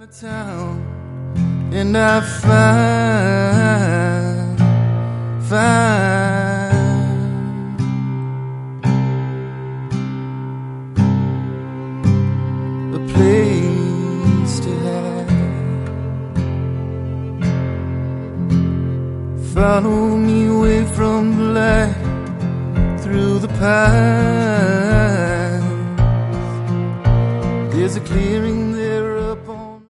town, and I find a place to hide. Follow me away from the light, through the pines. There's a clearing